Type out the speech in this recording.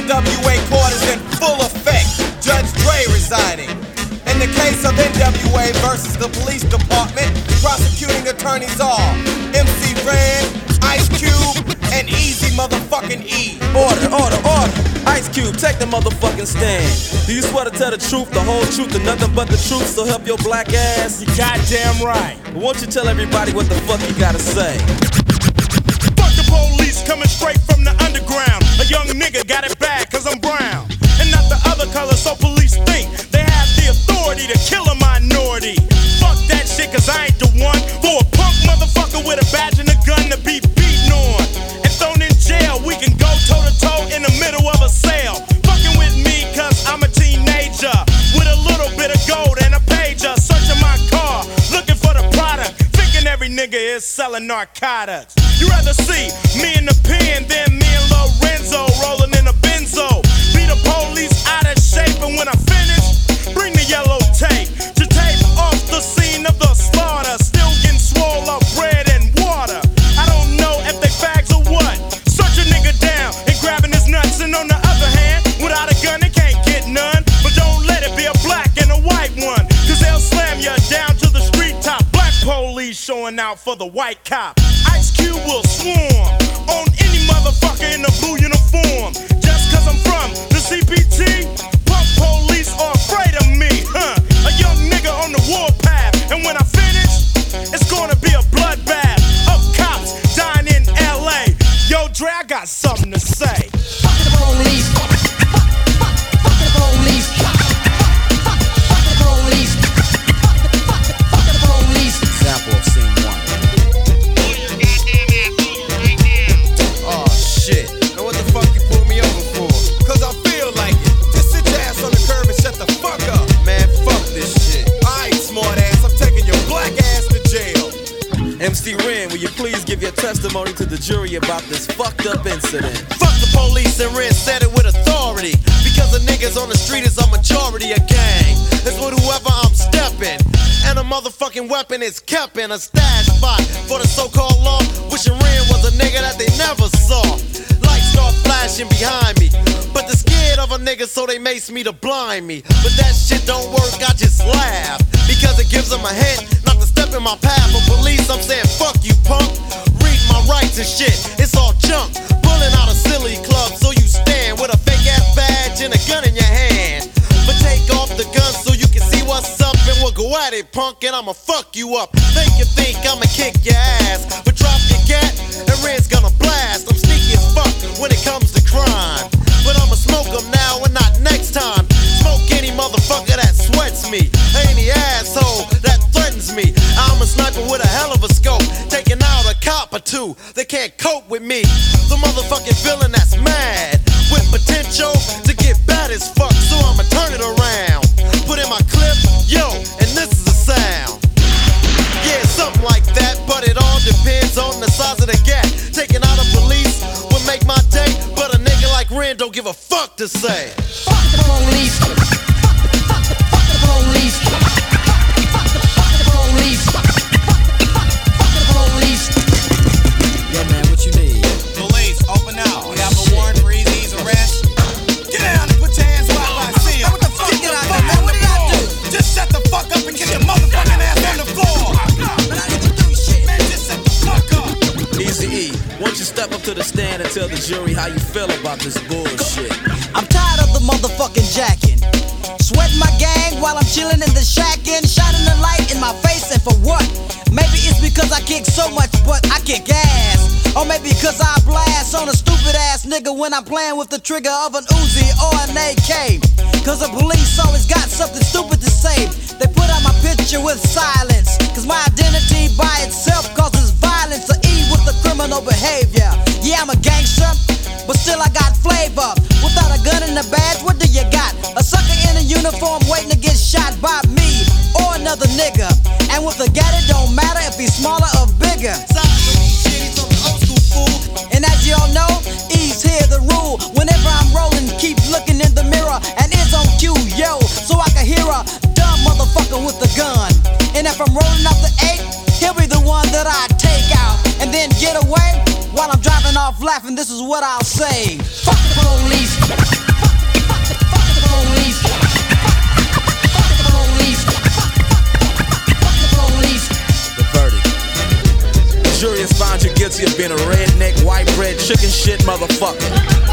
NWA court is in full effect. Judge Dre residing. In the case of NWA versus the police department, prosecuting attorneys are MC Ren, Ice Cube, and Easy motherfucking E. Order, order, order. Ice Cube, take the motherfucking stand. Do you swear to tell the truth, the whole truth, and nothing but the truth, so help your black ass? You goddamn right. But won't you tell everybody what the fuck you gotta say? Fuck the police coming straight from the underground. A young nigga got it bad cause I'm brown. And not the other color, so police think they have the authority to kill a minority. Fuck that shit cause I ain't the one for a punk motherfucker with a badge and a gun to be beaten on and thrown in jail. We can go toe to toe in the middle of a sale. Fucking with me cause I'm a teenager with a little bit of gold and a pager. Searching my car, looking for the product, thinking every nigga is selling narcotics. You rather see me in the pen than me and Lorenzo rolling in a benzo. Be the police out of shape, and when I finish, bring the yellow tape to tape off the scene of the slaughter. Still getting swole up bread and water. I don't know if they fags or what. Search a nigga down and grabbing his nuts, and on the other hand, without a gun they can't get none. But don't let it be a black and a white one, cause they'll slam you down to the street top. Black police showing out for the white cop. Ice Cube will swarm on any motherfucker in a blue uniform. Just cause I'm from the CPT, punk police are afraid of me, huh? A young nigga on the warpath, and when I finish, it's gonna be a bloodbath of cops dying in LA. Yo, Dre, I got something to say. Fuck the police. Fuck the police. Fuck the police. Fuck the police. Example of scene one. Oh shit. Now what the fuck you pulled me over for? Cause I feel like it. Just sit your ass on the curb and shut the fuck up. Man, fuck this shit. Alright, smart ass, I'm taking your black ass to jail. MC Ren, will you please give your testimony to the jury about this fucked up incident? Fuck the police, and Ren said it with authority. Because the niggas on the street is a majority of gang. It's with whoever I'm stepping. And a motherfucking weapon is kept in a stash spot for the so-called law. Wishing Ren was a nigga that they never saw. Lights start flashing behind me, but they're scared of a nigga, so they mace me to blind me. But that shit don't work, I just laugh, because it gives them a hint not to step in my path. For police, I'm saying fuck you, punk. Read my rights and shit, it's all junk. Pulling out a silly club, so you stand with a fake ass badge and a gun in your hand. But take off the gun so you can see what's up, and we'll go at it, punk, and I'ma fuck you up. Make you think I'ma kick your ass, but drop your gat, and Red's gonna blast. I'm sneaky as fuck when it comes to crime, but I'ma smoke them now and not next time. Smoke any motherfucker that sweats me, any asshole that threatens me. I'm a sniper with a hell of a scope, taking out a cop or two. They can't cope with me. The motherfucking villain that's mad with potential to get bad as fuck, so I'ma turn it around. Put in my clip, yo, and this is the sound. Yeah, something like that, but it all depends on the size of the gap. Taking out a police would make my day, but a nigga like Ren don't give a fuck to say. Fuck the police. Fuck the police. Fuck the police. Fuck the police. Yo, man, what you need? Police, open up. We have a warrant for Easy's arrest. Get down and put your hands where I see him. What the fuck? Get out there, man. What did I do? Just shut the fuck up and get your motherfucking ass on the floor. But I didn't do shit. Man, just shut the fuck up. Easy E, won't you step up to the stand and tell the jury how you feel about this bullshit? I'm tired of the motherfucking jacking. Sweating my gang while I'm chilling in the shack and shining the light in my face, and for what? Maybe it's because I kick so much, but I kick ass. Or maybe because I blast on a stupid ass nigga when I'm playing with the trigger of an Uzi or an AK. Cause the police always got something stupid to say. They put out my picture with silence, cause my identity by itself causes violence. Or E with the criminal behavior. Yeah, I'm a gangster, but still I got flavor. Without a gun and a badge, what do you got? A sucker in a uniform waiting to get shot by me or another nigga. And with a gat, it don't matter if he's smaller or bigger. And as y'all know, E's here the rule. Whenever I'm rolling, keep looking in the mirror and it's on cue, yo, so I can hear a dumb motherfucker with a gun. And if I'm rolling up the 8, he'll be the one that I take out and then get away while I'm driving off laughing. This is what I'll say: fuck the police. chicken shit motherfucker.